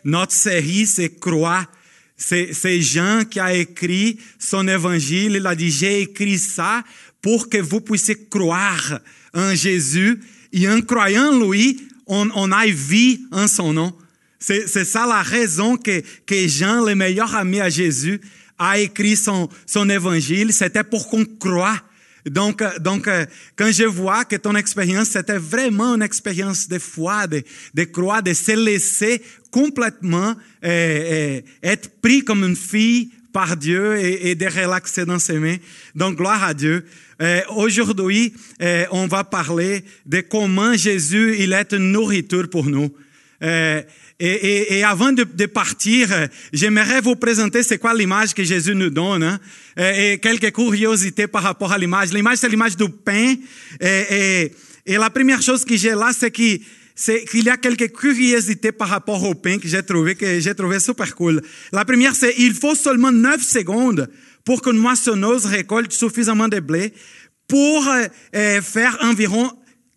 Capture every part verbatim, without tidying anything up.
notre série, c'est Croix. C'est, c'est Jean qui a écrit son évangile. Il a dit, j'ai écrit ça pour que vous puissiez croire en Jésus. Et en croyant en lui, on, on a vie en son nom. C'est, c'est ça la raison que, que Jean, le meilleur ami à Jésus, a écrit son, son évangile. C'était pour qu'on croie. Donc, donc, quand je vois que ton expérience, c'était vraiment une expérience de foi, de, de croire, de se laisser complètement euh, euh, être pris comme une fille par Dieu et, et de relaxer dans ses mains. Donc, gloire à Dieu. Euh, aujourd'hui, euh, on va parler de comment Jésus, il est une nourriture pour nous. Euh, et, et, et avant de, de partir, j'aimerais vous présenter c'est quoi l'image que Jésus nous donne, hein? et, et quelques curiosités par rapport à l'image. L'image, c'est l'image du pain. Et, et, et la première chose que j'ai là, c'est, que, c'est qu'il y a quelques curiosités par rapport au pain que j'ai trouvé, que j'ai trouvé super cool. La première, c'est il faut seulement neuf secondes pour qu'une moissonneuse récolte suffisamment de blé pour euh, faire environ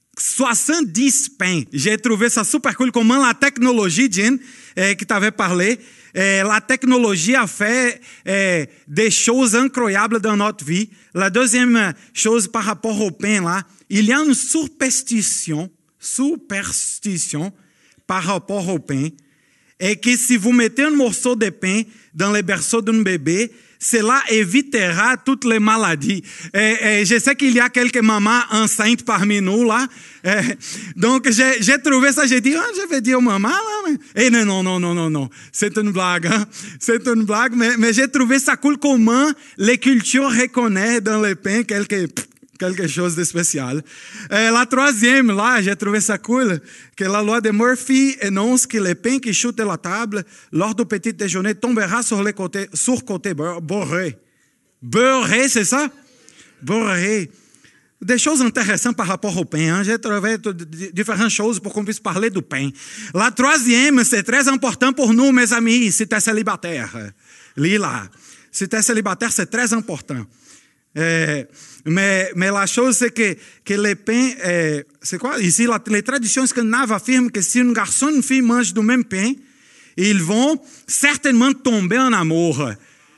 soixante-dix pains. J'ai trouvé ça super cool. Comment la technologie, Jean, eh, que tu avais parlé, eh, la technologie a fait eh, des choses incroyables dans notre vie. La deuxième chose par rapport au pain, là, il y a une superstition, superstition par rapport au pain, et que si vous mettez un morceau de pain dans le berceau d'un bébé, cela évitera toutes les maladies. Et, et je sais qu'il y a quelques mamans enceintes parmi nous, là. Et, donc, j'ai, j'ai trouvé ça, j'ai dit, oh, je vais dire aux mamans, là. Et non, non, non, non, non, non. C'est une blague, hein. C'est une blague, mais, mais j'ai trouvé ça cool comment les cultures reconnaissent dans le pain quelque, quelque chose de spécial. Et la troisième, là, j'ai trouvé ça cool, que la loi de Murphy énonce que le pain qui chute de la table lors du petit déjeuner tombera sur le côté, sur côté beurré. Beurré, c'est ça? Beurré. Des choses intéressantes par rapport au pain. Hein? J'ai trouvé différentes choses pour qu'on puisse parler du pain. La troisième, c'est très important pour nous, mes amis, si tu es célibataire. Lila. Si tu es célibataire, c'est très important. Euh, mais, mais la chose, c'est que, que le pain, euh, c'est quoi? Ici, la, les traditions scandinaves affirment que si un garçon et une fille mangent du même pain, ils vont certainement tomber en amour.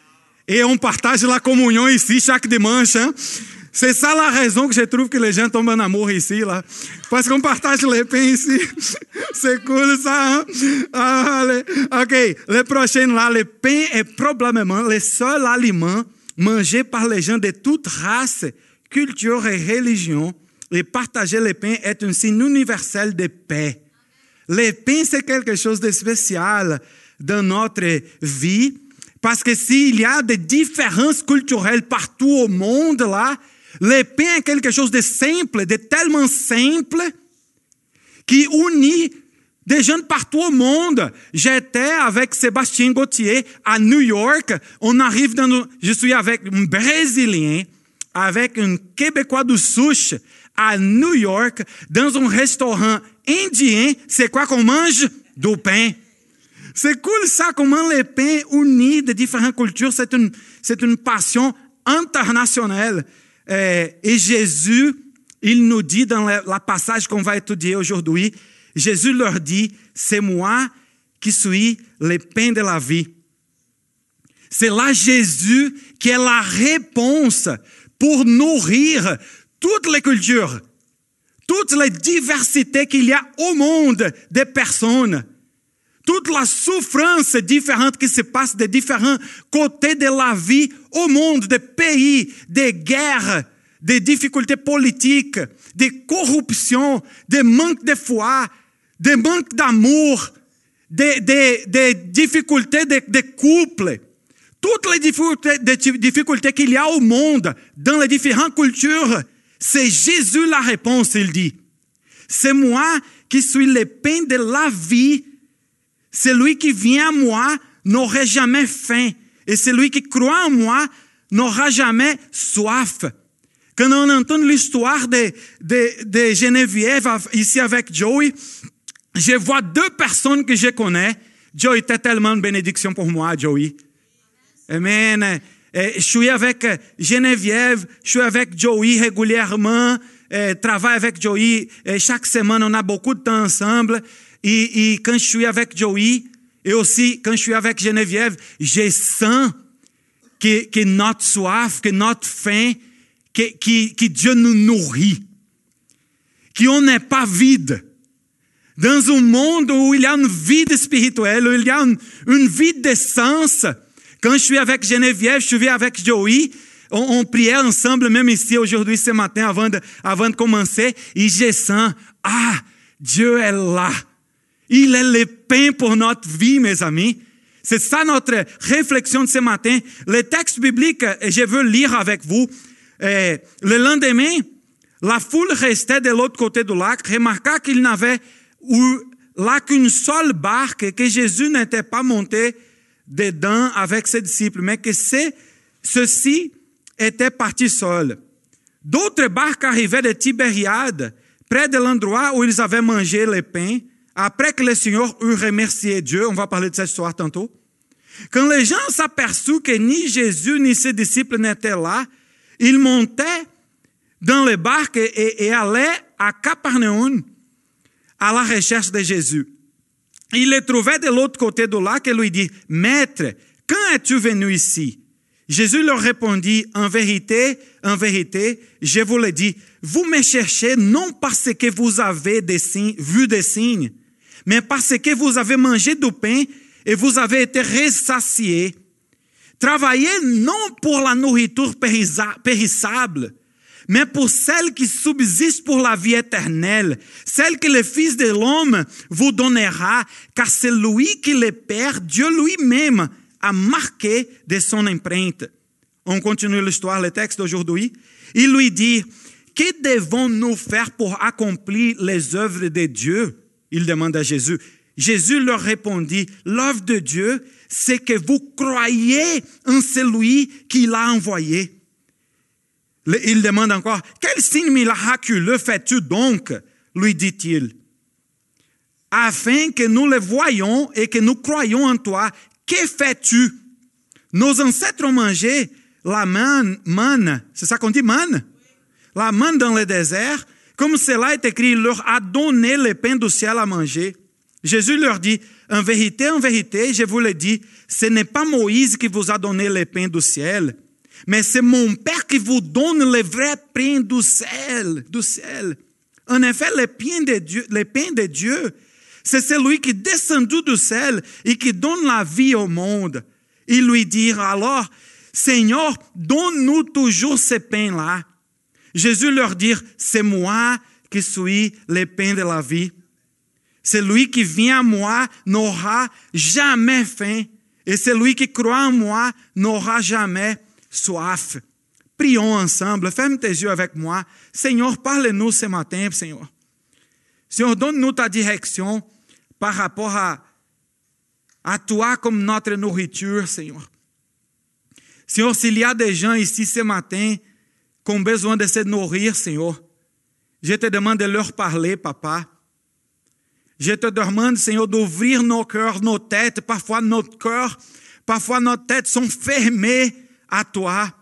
Et on partage la communion ici chaque dimanche. Hein? C'est ça la raison que je trouve que les gens tombent en amour ici, là. Parce qu'on partage les pains ici. C'est cool, ça, hein? Ah, allez. OK. Le prochain, là, le pain est probablement le seul aliment mangé par les gens de toute race, culture et religion. Et partager le pain est un signe universel de paix. Le pain, c'est quelque chose de spécial dans notre vie. Parce que s'il y a des différences culturelles partout au monde, là, le pain est quelque chose de simple, de tellement simple, qui unit des gens partout au monde. J'étais avec Sébastien Gauthier à New York. On arrive dans nos... Je suis avec un Brésilien, avec un Québécois du Souche à New York, dans un restaurant indien. C'est quoi qu'on mange? Du pain. C'est cool ça, comment les pains unis de différentes cultures, c'est une, c'est une passion internationale. Et, et Jésus, il nous dit dans le, le passage qu'on va étudier aujourd'hui, Jésus leur dit, c'est moi qui suis le pain de la vie. C'est là Jésus qui est la réponse pour nourrir toutes les cultures, toutes les diversités qu'il y a au monde des personnes. Toute la souffrance différente qui se passe de différents côtés de la vie au monde, des pays, des guerres, des difficultés politiques, des corruptions, des manques de foi, des manques d'amour, des, des, des difficultés de, de couple. Toutes les difficultés, des difficultés qu'il y a au monde, dans les différentes cultures, c'est Jésus la réponse, il dit. C'est moi qui suis le pain de la vie. Celui qui vient à moi n'aurait jamais faim. Et celui qui croit en moi n'aura jamais soif. Quand on entend l'histoire de, de, de Geneviève ici avec Joey, je vois deux personnes que je connais. Joey était tellement une bénédiction pour moi, Joey. Amen. Et je suis avec Geneviève, je suis avec Joey régulièrement, je travaille avec Joey. Et chaque semaine, on a beaucoup de temps ensemble. Et, et quand je suis avec Joey, Et aussi, quand je suis avec Geneviève, je sens que, que notre soif, que notre faim, que, que, que Dieu nous nourrit. Qu'on n'est pas vide. Dans un monde où il y a une vide spirituelle, où il y a une, une vide d'essence. Quand je suis avec Geneviève, je suis avec Joey, on, on priait ensemble, même ici aujourd'hui, ce matin, avant de, avant de commencer, et je sens, ah, Dieu est là. Il est le pain pour notre vie, mes amis. C'est ça notre réflexion de ce matin. Le texte biblique, je veux lire avec vous. Euh, le lendemain, la foule restait de l'autre côté du lac, remarqua qu'il n'avait eu là qu'une seule barque et que Jésus n'était pas monté dedans avec ses disciples, mais que ceux-ci étaient partis seuls. D'autres barques arrivaient de Tibériade, près de l'endroit où ils avaient mangé le pain, après que le Seigneur eut remercié Dieu. On va parler de cette histoire tantôt. Quand les gens s'aperçurent que ni Jésus ni ses disciples n'étaient là, ils montaient dans les barques et, et allaient à Capernaum à la recherche de Jésus. Il le trouvait de l'autre côté du lac et lui dit, « Maître, quand es-tu venu ici? » Jésus leur répondit, « En vérité, en vérité, je vous le dis, vous me cherchez non parce que vous avez des signes, vu des signes, mais parce que vous avez mangé du pain et vous avez été ressaciés. Travaillez non pour la nourriture périssable, mais pour celle qui subsiste pour la vie éternelle, celle que le Fils de l'homme vous donnera, car c'est lui qui le Père, Dieu lui-même, a marqué de son empreinte. » On continue l'histoire, le texte d'aujourd'hui. Il lui dit, « Que devons-nous faire pour accomplir les œuvres de Dieu? » Il demande à Jésus. Jésus leur répondit, « L'œuvre de Dieu, c'est que vous croyez en celui qui l'a envoyé. » Il demande encore, « Quel signe miraculeux fais-tu donc? » lui dit-il. « Afin que nous le voyions et que nous croyions en toi. Que fais-tu? Nos ancêtres ont mangé la manne, manne. C'est ça qu'on dit, manne? La manne dans le désert. Comme cela est écrit, il leur a donné le pain du ciel à manger. » Jésus leur dit, « En vérité, en vérité, je vous le dis, ce n'est pas Moïse qui vous a donné le pain du ciel, mais c'est mon Père qui vous donne le vrai pain du ciel. Du ciel. En effet, le pain de Dieu, le pain de Dieu, c'est celui qui est descendu du ciel et qui donne la vie au monde. » Ils lui dirent alors, « Seigneur, donne-nous toujours ce pain-là. » Jésus leur dit, « C'est moi qui suis le pain de la vie. Celui qui vient à moi n'aura jamais faim, et celui qui croit en moi n'aura jamais soif. » Prions ensemble. Ferme tes yeux avec moi. Seigneur, parle-nous ce matin, Seigneur. Seigneur, donne-nous ta direction par rapport à, à toi comme notre nourriture, Seigneur. Seigneur, s'il y a des gens ici ce matin qui ont besoin de se nourrir, Seigneur, je te demande de leur parler, Papa. Je te demande, Seigneur, d'ouvrir nos cœurs, nos têtes. Parfois, notre cœur, parfois, nos têtes sont fermées à toi.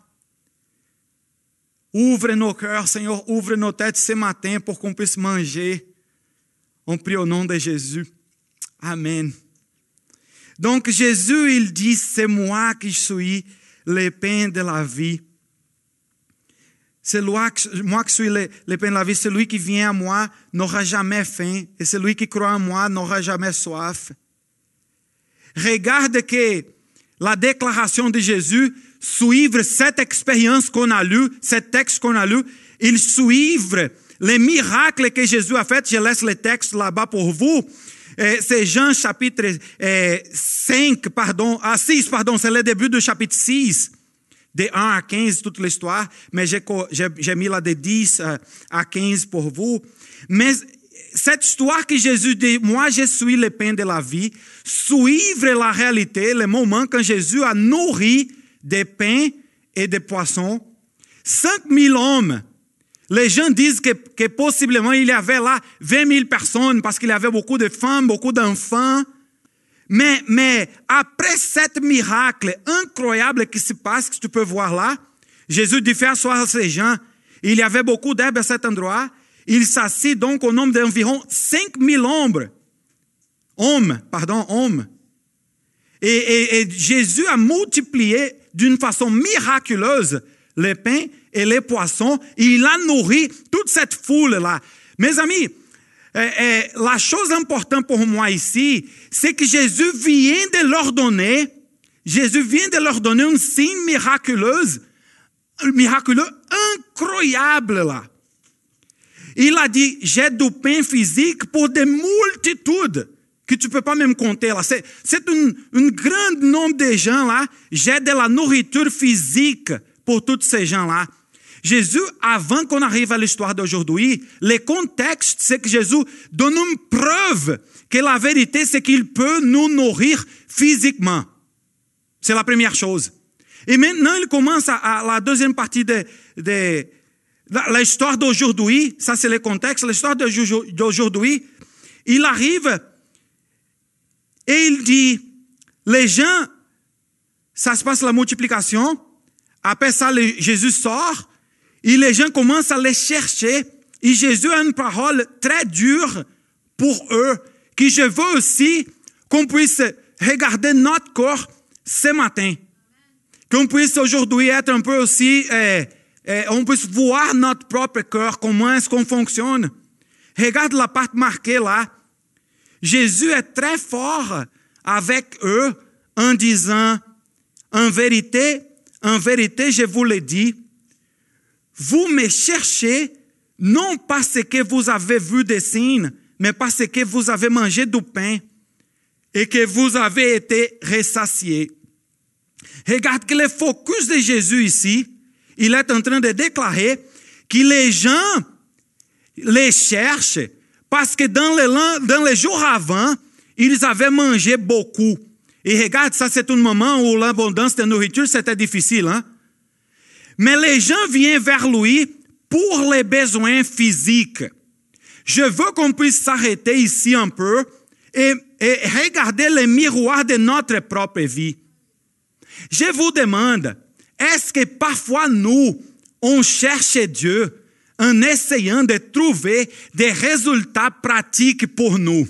Ouvre nos cœurs, Seigneur, ouvre nos têtes ce matin pour qu'on puisse manger. On prie au nom de Jésus. Amen. Donc, Jésus, il dit, c'est moi qui suis le pain de la vie. C'est moi qui suis le, le pain de la vie. Celui qui vient à moi n'aura jamais faim. Et celui qui croit en moi n'aura jamais soif. Regarde que la déclaration de Jésus suivre cette expérience qu'on a lue, ce texte qu'on a lu, il suivre les miracles que Jésus a fait. Je laisse le texte là-bas pour vous. C'est Jean chapitre cinq, pardon, ah, six, pardon, c'est le début du chapitre six. De un à quinze, toute l'histoire, mais j'ai, j'ai, j'ai mis là de dix à quinze pour vous. Mais cette histoire que Jésus dit, moi je suis le pain de la vie, suivre la réalité, le moment quand Jésus a nourri des pains et des poissons, cinq mille hommes. Les gens disent que, que possiblement il y avait là vingt mille personnes parce qu'il y avait beaucoup de femmes, beaucoup d'enfants. Mais, mais après cet miracle incroyable qui se passe, que tu peux voir là, Jésus dit, fais asseoir ces gens. Il y avait beaucoup d'herbes à cet endroit. Il s'assit donc au nombre d'environ cinq mille hommes. Hommes, pardon, hommes. Et, et, et Jésus a multiplié d'une façon miraculeuse les pains et les poissons. Et il a nourri toute cette foule-là. Mes amis, eh, eh, la chose importante pour moi ici, c'est que Jésus vient de leur donner, Jésus vient de leur donner un signe miraculeux, miraculeux incroyable là. Il a dit, j'ai du pain physique pour des multitudes que tu ne peux pas même compter là. C'est, c'est un, un grand nombre de gens là. J'ai de la nourriture physique pour tous ces gens-là. Jésus, avant qu'on arrive à l'histoire d'aujourd'hui, le contexte, c'est que Jésus donne une preuve que la vérité, c'est qu'il peut nous nourrir physiquement. C'est la première chose. Et maintenant, il commence à, à la deuxième partie de, de l'histoire d'aujourd'hui. Ça, c'est le contexte. L'histoire d'aujourd'hui, il arrive et il dit, les gens, ça se passe la multiplication. Après ça, le, Jésus sort. Et les gens commencent à les chercher. Et Jésus a une parole très dure pour eux, que je veux aussi qu'on puisse regarder notre corps ce matin. Qu'on puisse aujourd'hui être un peu aussi, eh, eh, on puisse voir notre propre cœur, comment est-ce qu'on fonctionne. Regarde la part marquée là. Jésus est très fort avec eux en disant, en vérité, en vérité, je vous le dis, vous me cherchez non parce que vous avez vu des signes, mais parce que vous avez mangé du pain et que vous avez été ressaciés. Regarde que le focus de Jésus ici, il est en train de déclarer que les gens les cherchent parce que dans les, dans les jours avant, ils avaient mangé beaucoup. Et regarde, ça c'est un moment où l'abondance de nourriture, c'était difficile, hein? Mais les gens viennent vers lui pour les besoins physiques. Je veux qu'on puisse s'arrêter ici un peu et, et regarder le miroir de notre propre vie. Je vous demande, est-ce que parfois nous, on cherche Dieu en essayant de trouver des résultats pratiques pour nous?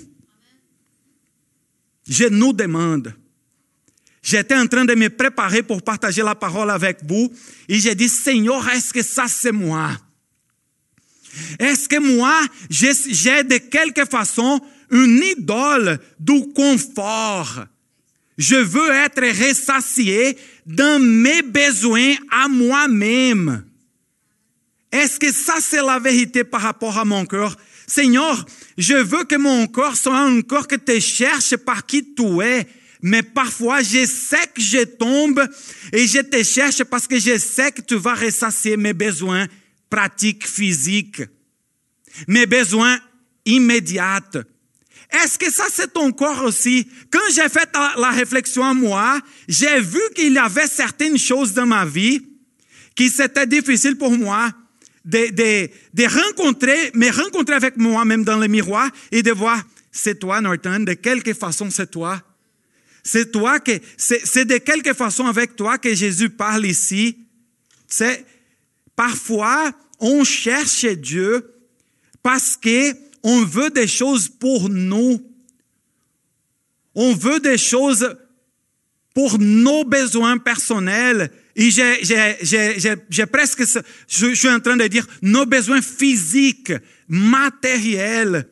Je nous demande. J'étais en train de me préparer pour partager la parole avec vous et j'ai dit, Seigneur, est-ce que ça c'est moi? Est-ce que moi, j'ai, j'ai de quelque façon une idole du confort? Je veux être ressacié dans mes besoins à moi-même. Est-ce que ça c'est la vérité par rapport à mon cœur? Seigneur, je veux que mon corps soit un corps que te cherche par qui tu es. Mais parfois, je sais que je tombe et je te cherche parce que je sais que tu vas ressacier mes besoins pratiques, physiques, mes besoins immédiats. Est-ce que ça, c'est ton corps aussi? Quand j'ai fait la réflexion à moi, j'ai vu qu'il y avait certaines choses dans ma vie qui c'était difficile pour moi de, de, de rencontrer, me rencontrer avec moi-même dans le miroir et de voir, c'est toi, Norton, de quelque façon, c'est toi. C'est toi que, c'est, c'est de quelque façon avec toi que Jésus parle ici. C'est, parfois, on cherche Dieu parce que on veut des choses pour nous. On veut des choses pour nos besoins personnels. Et j'ai, j'ai, j'ai, j'ai, j'ai presque, je, je suis en train de dire, nos besoins physiques, matériels.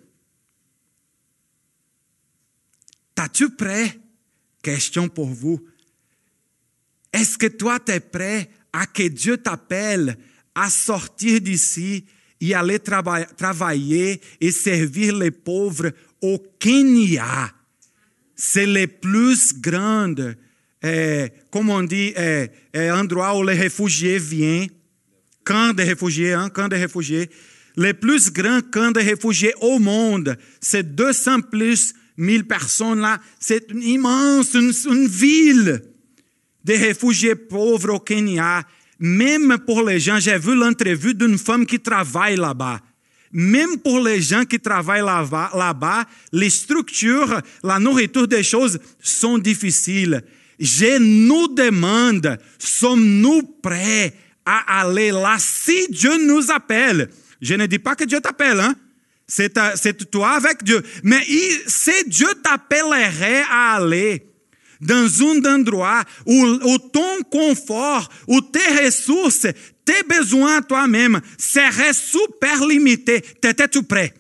T'as-tu prêt? Question pour vous. Est-ce que toi, tu es prêt à que Dieu t'appelle à sortir d'ici et aller trava- travailler et servir les pauvres au Kenya? C'est le plus grand, eh, comme on dit, eh, eh, endroit où les réfugiés viennent. Camp de réfugiés, hein, camp de réfugiés. Le plus grand camp de réfugiés au monde, c'est deux cents plus mille personnes là, c'est une immense, une, une ville de réfugiés pauvres au Kenya. Même pour les gens, j'ai vu l'entrevue d'une femme qui travaille là-bas. Même pour les gens qui travaillent là-bas, là-bas, les structures, la nourriture des choses sont difficiles. Je nous demande, sommes-nous prêts à aller là si Dieu nous appelle? Je ne dis pas que Dieu t'appelle, hein? C'est, ta, c'est toi avec Dieu. Mais il, si Dieu t'appellerait à aller, dans un endroit où, où ton confort, où tes ressources, tes besoins toi-même seraient super limités, t'étais-tu prêt?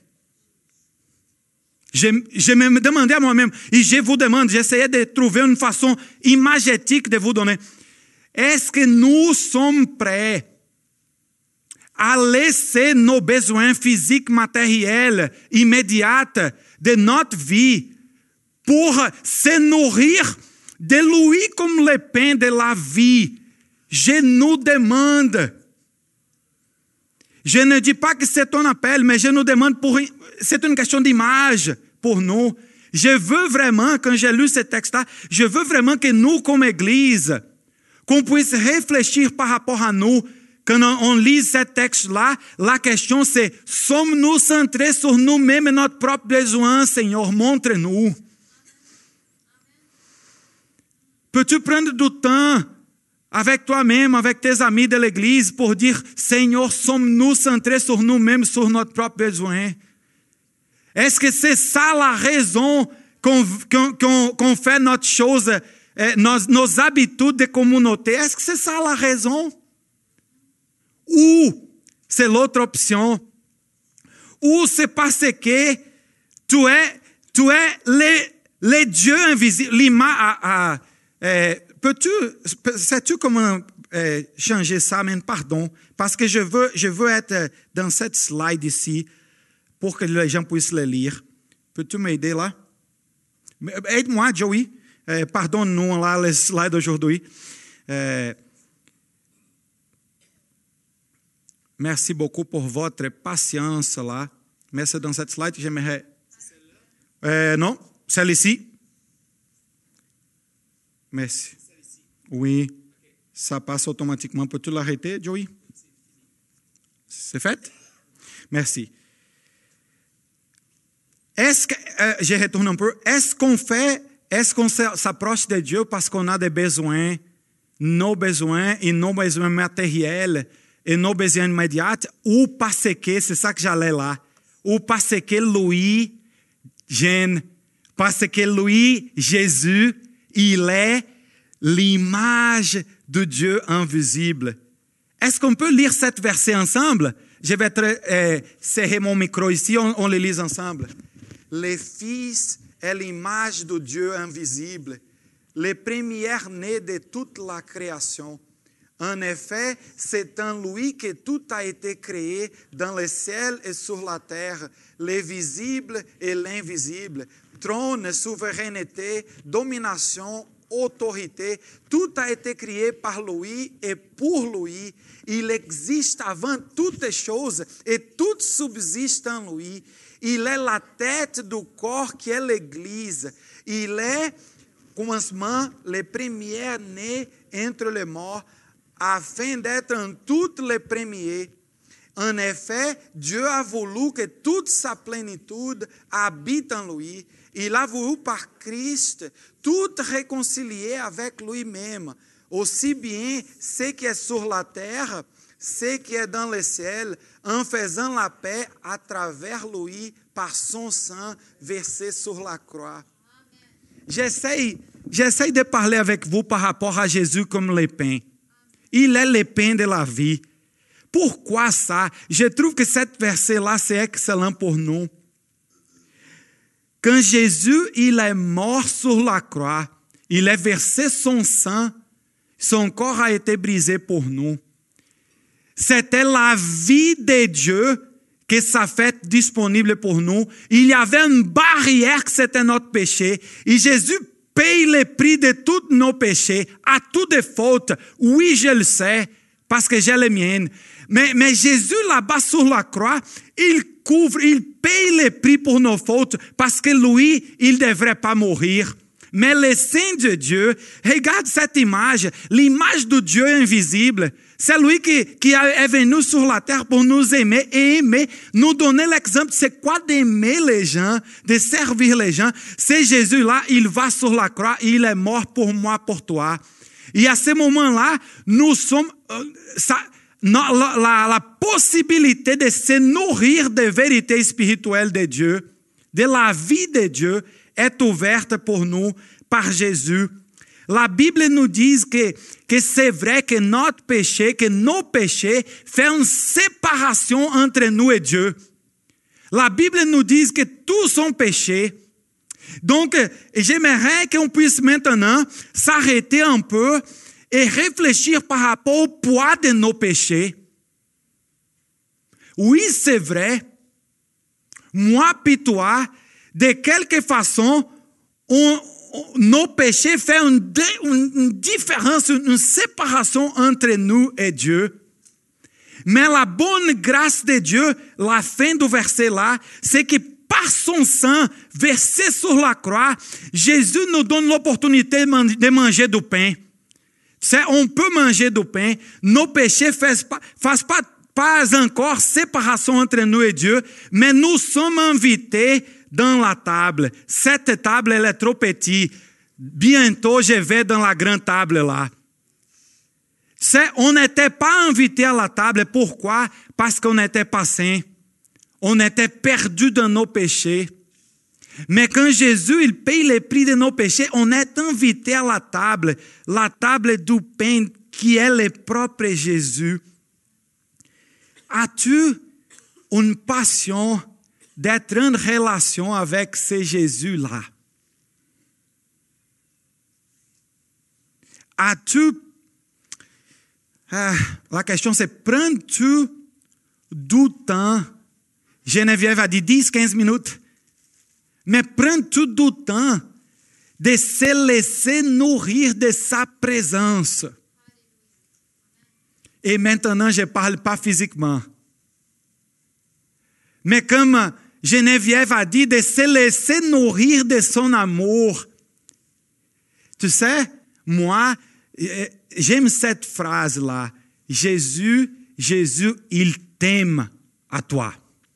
Je, je me demandais à moi-même, et je vous demande, j'essayais de trouver une façon imagétique de vous donner. Est-ce que nous sommes prêts à laisser nos besoins physiques, matériels, immédiats de notre vie pour se nourrir de lui comme le pain de la vie? Je nous demande. Je ne dis pas que c'est ton appel, mais je nous demande pour... C'est une question d'image pour nous. Je veux vraiment, quand j'ai lu ce texte-là, je veux vraiment que nous, comme Église, qu'on puisse réfléchir par rapport à nous. Quand on, on lit ce texte-là, la question c'est, sommes-nous centrés sur nous-mêmes et notre propre besoin? Seigneur, montre-nous. Peux-tu prendre du temps avec toi-même, avec tes amis de l'Église, pour dire, Seigneur, sommes-nous centrés sur nous-mêmes, sur notre propre besoin? Est-ce que c'est ça la raison qu'on, qu'on, qu'on, qu'on fait notre chose, eh, nos, nos habitudes de communauté? Est-ce que c'est ça la raison? Ou c'est l'autre option? Ou c'est parce que tu es, tu es les, les dieux invisibles, l'image à, à eh, peux-tu, sais-tu comment euh, changer ça, mais pardon, parce que je veux, je veux être dans cette slide ici pour que les gens puissent le lire. Peux-tu m'aider là? Aide-moi, Joey. Euh, Pardonne-nous là les slides d'aujourd'hui. Euh, merci beaucoup pour votre patience là. Mais c'est dans cette slide que j'aimerais... Euh, non, celle-ci. Merci. Oui, ça passe automatiquement. Peux-tu l'arrêter, Joey? C'est fait? Merci. Est-ce que, euh, je retourne un peu, est-ce qu'on fait, est-ce qu'on s'approche de Dieu parce qu'on a des besoins, nos besoins et nos besoins matériels et nos besoins immédiats, ou parce que, c'est ça que j'allais là, ou parce que lui, Jean, parce que lui, Jésus, il est l'image de Dieu invisible. Est-ce qu'on peut lire cette verset ensemble? Je vais être, euh, serrer mon micro ici, on, on le lit ensemble. Le Fils est l'image de Dieu invisible, le premier-né de toute la création. En effet, c'est en lui que tout a été créé dans le ciel et sur la terre, le visible et l'invisible, trône, souveraineté, domination, autorité, tout a été créé par lui et pour lui. Il existe avant toutes choses et tout subsiste en lui. Il est la tête du corps qui est l'Église. Il est, commencement, le premier-né entre les morts, afin d'être en tout le premier. En effet, Dieu a voulu que toute sa plénitude habite en lui. Il a voulu par Christ tout réconcilier avec lui-même, aussi bien ce qui est sur la terre, ce qui est dans le ciel, en faisant la paix à travers lui par son sang versé sur la croix. J'essaie, j'essaie de parler avec vous par rapport à Jésus comme le pain. Il est le pain de la vie. Pourquoi ça? Je trouve que cet verset-là, c'est excellent pour nous. Quand Jésus, il est mort sur la croix, il a versé son sang, son corps a été brisé pour nous. C'était la vie de Dieu que ça fait disponible pour nous. Il y avait une barrière que c'était notre péché. Et Jésus paye le prix de tous nos péchés, à toutes les fautes. Oui, je le sais, parce que j'ai les miennes. Mais, mais Jésus, là-bas sur la croix, il couvre, il paye le prix pour nos fautes, parce que lui, il ne devrait pas mourir. Mais le Saint de Dieu, regarde cette image, l'image de Dieu invisible. C'est lui qui, qui est venu sur la terre pour nous aimer et aimer, nous donner l'exemple. C'est quoi d'aimer les gens, de servir les gens? C'est Jésus-là, il va sur la croix, il est mort pour moi, pour toi. Et à ce moment-là, nous sommes... Euh, ça, la, la, la possibilité de se nourrir des vérités spirituelles de Dieu, de la vie de Dieu, est ouverte pour nous par Jésus La Bible nous dit que, que c'est vrai que notre péché, que nos péchés font une séparation entre nous et Dieu. La Bible nous dit que tous sont péchés. Donc, j'aimerais qu'on puisse maintenant s'arrêter un peu et réfléchir par rapport au poids de nos péchés. Oui, c'est vrai. Moi puis toi, de quelque façon, on, on, nos péchés font une, une, une différence, une, une séparation entre nous et Dieu. Mais la bonne grâce de Dieu, la fin du verset là, c'est que par son sang versé sur la croix, Jésus nous donne l'opportunité de manger du pain. C'est, on peut manger du pain. Nos péchés ne fassent pas, fassent pas Pas encore séparation entre nous et Dieu, mais nous sommes invités dans la table. Cette table, elle est trop petite. Bientôt, je vais dans la grande table là. C'est, on n'était pas invités à la table. Pourquoi? Parce qu'on n'était pas saints. On était perdus dans nos péchés. Mais quand Jésus, il paye le prix de nos péchés, on est invités à la table. La table du pain qui est le propre Jésus. As-tu une passion d'être en relation avec ce Jésus-là? As-tu... Ah, la question c'est, prends-tu du temps? Geneviève a dit dix, quinze minutes. Mais prends-tu du temps de se laisser nourrir de sa présence? Et maintenant, je ne parle pas physiquement. Mais comme Geneviève a dit, de se laisser nourrir de son amour. Tu sais, moi, j'aime cette phrase-là. Jésus, Jésus, il t'aime à toi.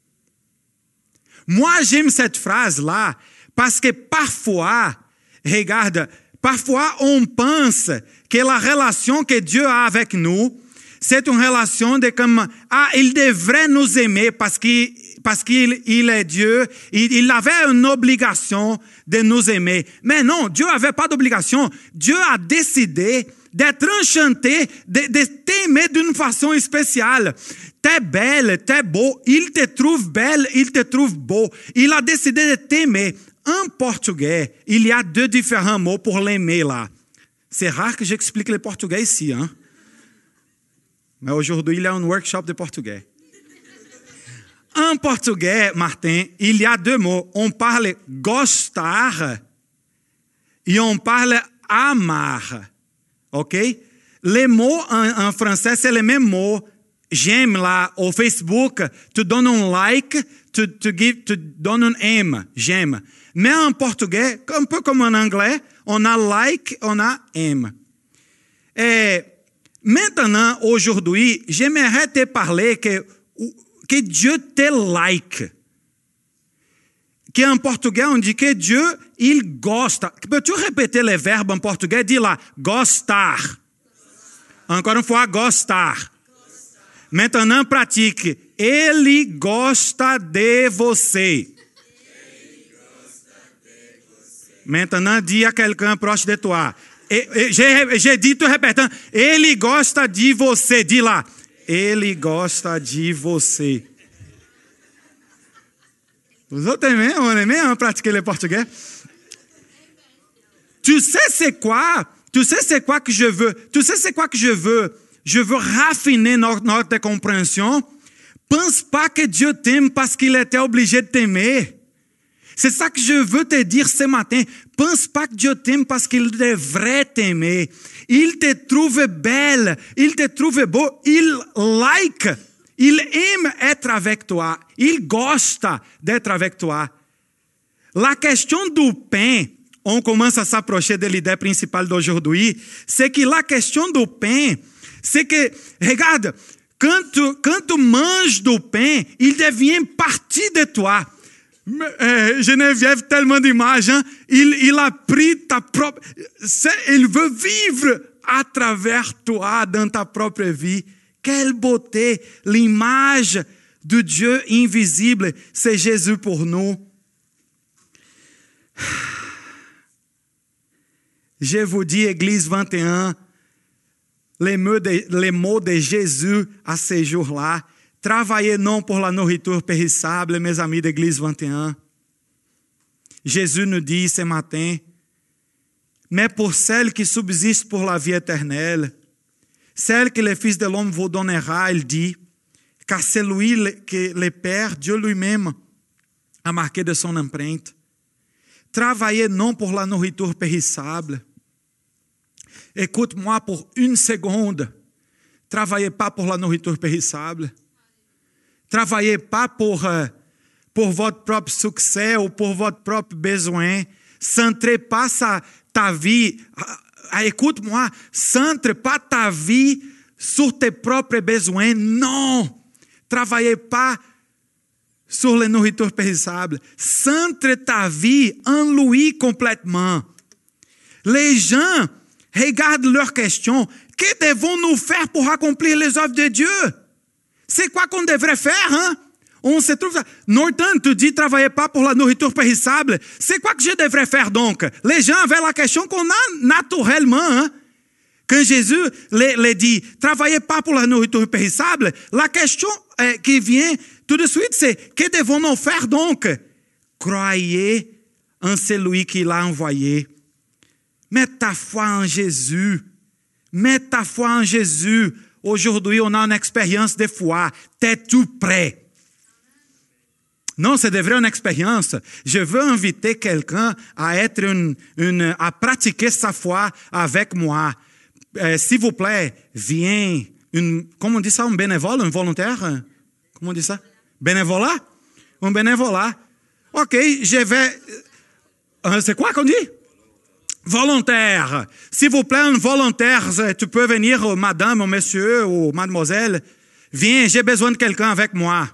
Moi, j'aime cette phrase-là parce que parfois, regarde, parfois on pense que la relation que Dieu a avec nous, c'est une relation de comme, ah, il devrait nous aimer parce qu'il, parce qu'il il est Dieu. Il, il avait une obligation de nous aimer. Mais non, Dieu n'avait pas d'obligation. Dieu a décidé d'être enchanté, de, de t'aimer d'une façon spéciale. T'es belle, t'es beau. Il te trouve belle, il te trouve beau. Il a décidé de t'aimer. En portugais, il y a deux différents mots pour l'aimer là. C'est rare que j'explique le portugais ici, hein. Mais aujourd'hui, il y a un workshop de portugais. En portugais, Martin, il y a deux mots. On parle gostar et on parle amar. OK? Les mots en, en français, c'est les mêmes mots. J'aime là, au Facebook, tu donnes un like, tu, tu, give, tu donnes un aime. J'aime. Mais en portugais, un peu comme en anglais, on a like, on a aime. Et maintenant, aujourd'hui, j'aimerais te parler que, que Dieu te like. Que en portugais, on dit que Dieu, il gosta. Peux-tu répéter les verbes en portugais? Dis là, gostar. Encore une fois, gostar. Maintenant, pratique. Ele gosta de você. Maintenant, dis à quelqu'un proche de toi. J'ai, j'ai dit, tu répétant, ele gosta de você. Dis lá, ele gosta de você. Vous autres aimez, on aimait hein, pratiquer le portugais. Tu sais c'est quoi? Tu sais c'est quoi que je veux? Tu sais c'est quoi que je veux? Je veux raffiner notre, notre compréhension. Pense pas que Dieu t'aime parce qu'il était obligé de t'aimer. C'est ça que je veux te dire ce matin. Pense pas que Dieu t'aime parce qu'il devrait t'aimer. Il te trouve belle, il te trouve beau, il like, il aime être avec toi, il gosta d'être avec toi. La question du pain, on commence à s'approcher de l'idée principale d'aujourd'hui, c'est que la question du pain, c'est que, regarde, quand tu, quand tu manges du pain, il devient partie de toi. Euh, Geneviève, tellement d'images, hein? il, il a pris ta propre... Il veut vivre à travers toi, dans ta propre vie. Quelle beauté! L'image de Dieu invisible, c'est Jésus pour nous. je vous dis, Église vingt et un, les mots de, les mots de Jésus à ces jours-là. Travaillez non pour la nourriture périssable, mes amis d'Église vingt et un. Jésus nous dit ce matin, mais pour celle qui subsiste pour la vie éternelle, celle que le Fils de l'homme vous donnera, il dit, car c'est lui que le Père, Dieu lui-même, a marqué de son empreinte. Travaillez non pour la nourriture périssable. Écoute-moi pour une seconde. Travaillez pas pour la nourriture périssable. Travaillez pas pour, euh, pour votre propre succès ou pour votre propre besoin. Centrez pas sa, ta vie. Ah, écoute-moi, centre pas ta vie sur tes propres besoins. Non. Travaillez pas sur les nourritures périssables. Centre ta vie en lui complètement. Les gens regardent leurs questions. Que devons-nous faire pour accomplir les œuvres de Dieu? C'est quoi qu'on devrait faire, hein? On se trouve... Norton te dit, travaillez pas pour la nourriture périssable. C'est quoi que je devrais faire donc? Les gens avaient la question qu'on a naturellement, hein? Quand Jésus les, les dit, travaillez pas pour la nourriture périssable, la question euh, qui vient tout de suite, c'est, que devons-nous faire donc? Croyez en celui qui l'a envoyé. Mets ta foi en Jésus. Mets ta foi en Jésus. Aujourd'hui, on a une expérience de foi. T'es tout prêt. Non, c'est de vrai une expérience. Je veux inviter quelqu'un à être une, une, à pratiquer sa foi avec moi. Euh, s'il vous plaît, viens. Une, comment on dit ça? Un bénévole, un volontaire? Comment on dit ça? Bénévolat? Un bénévolat. OK, je vais... Euh, c'est quoi qu'on dit? Volontaire. S'il vous plaît, un volontaire, tu peux venir, madame, ou monsieur, ou mademoiselle. Viens, j'ai besoin de quelqu'un avec moi.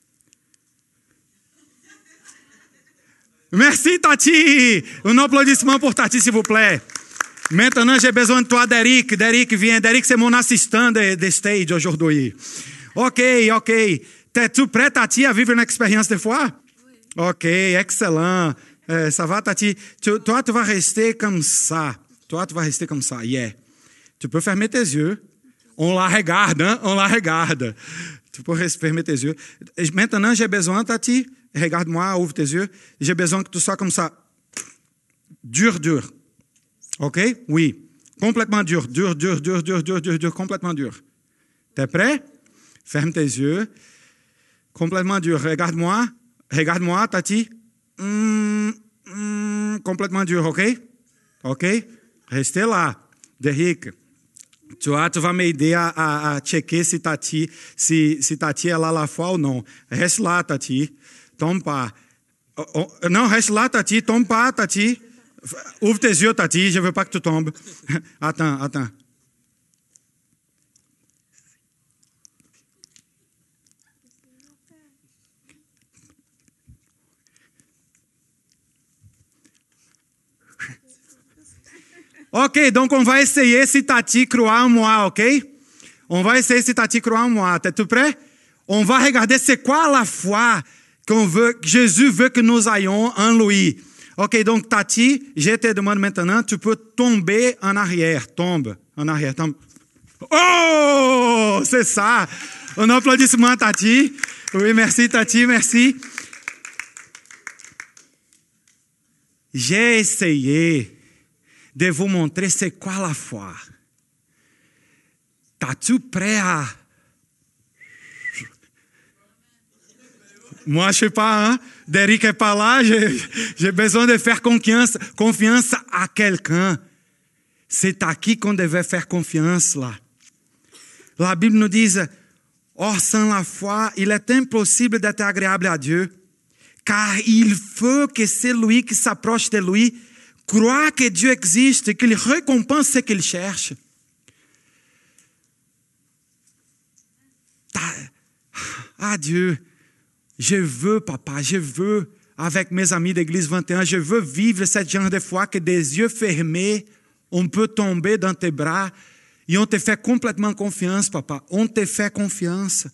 Merci, Tati. Un applaudissement pour Tati, s'il vous plaît. Maintenant, j'ai besoin de toi, Derek. Derek, viens. Derek, c'est mon assistant de, de stage aujourd'hui. OK, OK. T'es-tu prêt, Tati, à vivre une expérience de foi? Oui. OK, excellent. Euh, ça va, Tati? Tu, toi, tu vas rester comme ça. Toi, tu vas rester comme ça. Yeah. Tu peux fermer tes yeux. On la regarde, hein? On la regarde. Tu peux fermer tes yeux. Maintenant, j'ai besoin, Tati. Regarde-moi, ouvre tes yeux. J'ai besoin que tu sois comme ça. Dur, dur. OK? Oui. Complètement dur. Dur, dur, dur, dur, dur, dur, dur. Complètement dur. T'es prêt? Ferme tes yeux. Complètement dur. Regarde-moi. Regarde-moi, Tati. Mmh, mmh, complètement dur, OK? OK? Restez là. Derrick, tu, vois, tu vas m'aider à, à, à checker si Tati, si, si Tati elle a la foi ou non. Reste là, Tati. Tombe pas. Oh, oh, non, reste là, Tati. Tombe pas, Tati. Ouvre tes yeux, Tati. Je ne veux pas que tu tombes. Attends, attends. OK, donc on va essayer si Tati croit en moi, OK? On va essayer si Tati croit en moi. T'es-tu prêt? On va regarder c'est quoi la foi qu'on veut, que Jésus veut que nous ayons en lui. OK, donc Tati, je te demande maintenant, tu peux tomber en arrière. Tombe en arrière. Tombe. Oh, c'est ça. Un applaudissement à Tati. Oui, merci Tati, merci. J'ai essayé de vous montrer c'est quoi la foi. T'as-tu prêt à... Moi, je sais pas, hein? Derek est pas là, j'ai, j'ai besoin de faire confiance, confiance à quelqu'un. C'est à qui qu'on devait faire confiance, là. La Bible nous dit, or, sans la foi, il est impossible d'être agréable à Dieu, car il faut que celui qui s'approche de lui croit que Dieu existe et qu'il récompense ce qu'il cherche. Ah Dieu, je veux, papa, je veux, avec mes amis d'église vingt et un, je veux vivre cette genre de foi que des yeux fermés, on peut tomber dans tes bras et on te fait complètement confiance, papa. On te fait confiance.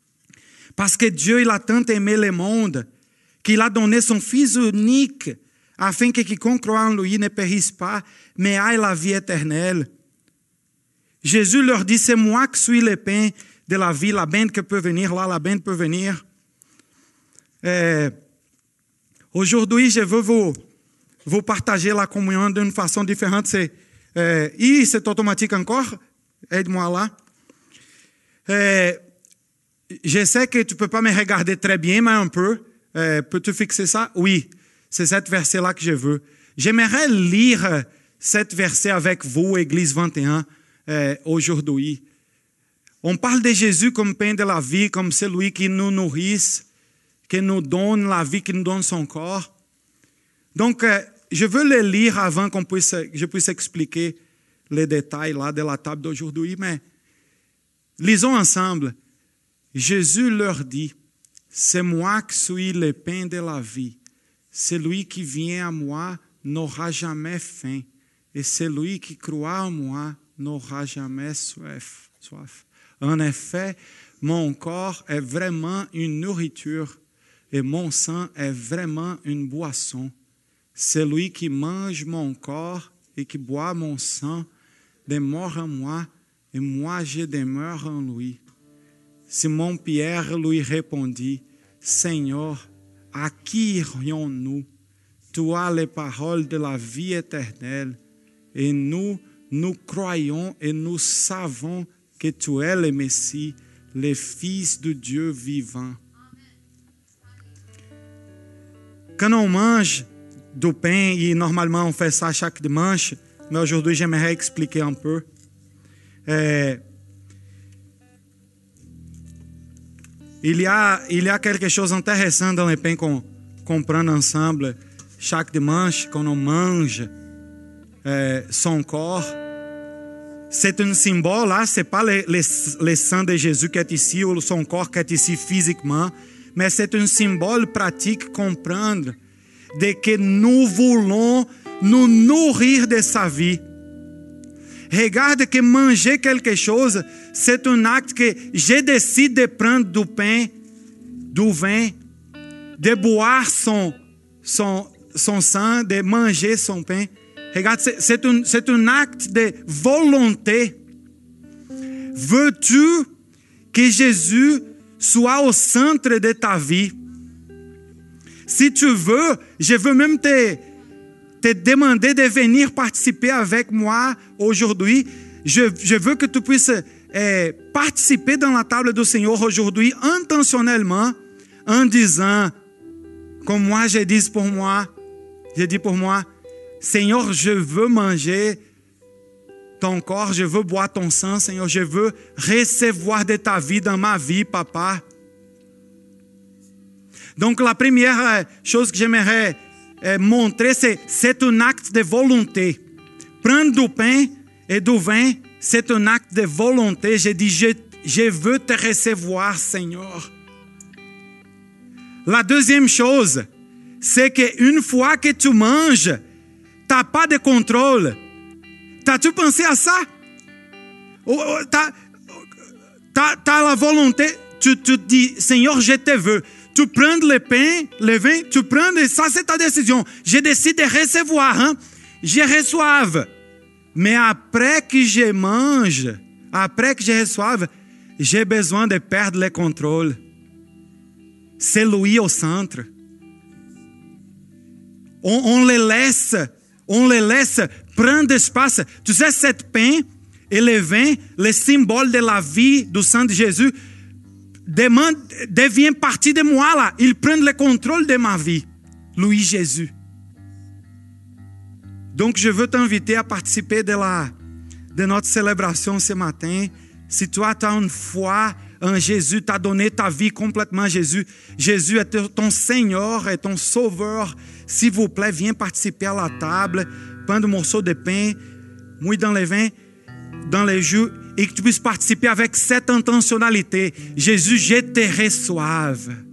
Parce que Dieu, il a tant aimé le monde qu'il a donné son Fils unique afin que quiconque croit en lui ne périsse pas, mais aille la vie éternelle. Jésus leur dit, c'est moi qui suis le pain de la vie. La bande qui peut venir là, la bande peut venir. Euh, aujourd'hui, je veux vous, vous partager la communion d'une façon différente. C'est, euh, et c'est automatique encore. Aide-moi là. Euh, je sais que tu ne peux pas me regarder très bien, mais un peu. Euh, peux-tu fixer ça? Oui, c'est cette verset-là que je veux. J'aimerais lire cette verset avec vous, Église vingt et un, euh, aujourd'hui. On parle de Jésus comme pain de la vie, comme celui qui nous nourrit, qui nous donne la vie, qui nous donne son corps. Donc, euh, je veux le lire avant qu'on puisse, je puisse expliquer les détails là de la table d'aujourd'hui, mais lisons ensemble. Jésus leur dit, c'est moi qui suis le pain de la vie. Celui qui vient à moi n'aura jamais faim, et celui qui croit en moi n'aura jamais soif. soif. En effet, mon corps est vraiment une nourriture, et mon sang est vraiment une boisson. Celui qui mange mon corps et qui boit mon sang demeure en moi, et moi je demeure en lui. Simon-Pierre lui répondit, Seigneur, à qui irions-nous? Tu as les paroles de la vie éternelle, et nous, nous croyons et nous savons que tu es le Messie, le Fils de Dieu vivant. Quand on mange du pain, et normalement on fait ça chaque dimanche, mais aujourd'hui j'aimerais expliquer un peu. Euh, il, y a, il y a quelque chose d'intéressant dans le pain qu'on, qu'on prend ensemble chaque dimanche, quand on mange euh, son corps. C'est un symbole, là, ce n'est pas le, le, le sang de Jésus qui est ici, ou son corps qui est ici physiquement, mais c'est un symbole pratique, comprendre de que nous voulons nous nourrir de sa vie. Regarde que manger quelque chose, c'est un acte que je décide de prendre du pain, du vin, de boire son, son, son sang, de manger son pain. Regarde, c'est, c'est, un, c'est un acte de volonté. Veux-tu que Jésus soit au centre de ta vie? Si tu veux, je veux même te, te demander de venir participer avec moi aujourd'hui. Je, je veux que tu puisses eh, participer dans la table du Seigneur aujourd'hui intentionnellement, en disant, comme moi je dis pour moi, je dis pour moi, Seigneur, je veux manger ton corps, je veux boire ton sang, Seigneur, je veux recevoir de ta vie dans ma vie, papa. Donc la première chose que j'aimerais montrer, c'est, c'est un acte de volonté. Prendre du pain et du vin, c'est un acte de volonté. Je dis, je, je veux te recevoir, Seigneur. La deuxième chose, c'est qu'une fois que tu manges, tu n'as pas de contrôle. T'as-tu pensé à ça? Tu as, t'as, t'as la volonté, tu te dis, Seigneur, je te veux. Tu prends le pain, le vin, tu prends, et ça c'est ta décision. Je décide de recevoir, hein? Je reçoive. Mais après que je mange, après que je reçoive, j'ai besoin de perdre le contrôle. C'est lui au centre. On, on le laisse, on le laisse prendre espace. Tu sais, cet pain et le vin, le symbole de la vie du sang de Jésus, demande, devient partie de moi là. Il prend le contrôle de ma vie. Lui, Jésus. Donc, je veux t'inviter à participer de, la, de notre célébration ce matin. Si toi, tu as une foi en Jésus, tu as donné ta vie complètement à Jésus. Jésus est ton Seigneur, est ton Sauveur. S'il vous plaît, viens participer à la table. Prends un morceau de pain, mouille dans le vin, dans les jus, et que tu puisses participer avec cette intentionnalité. Jésus, je te reçoive.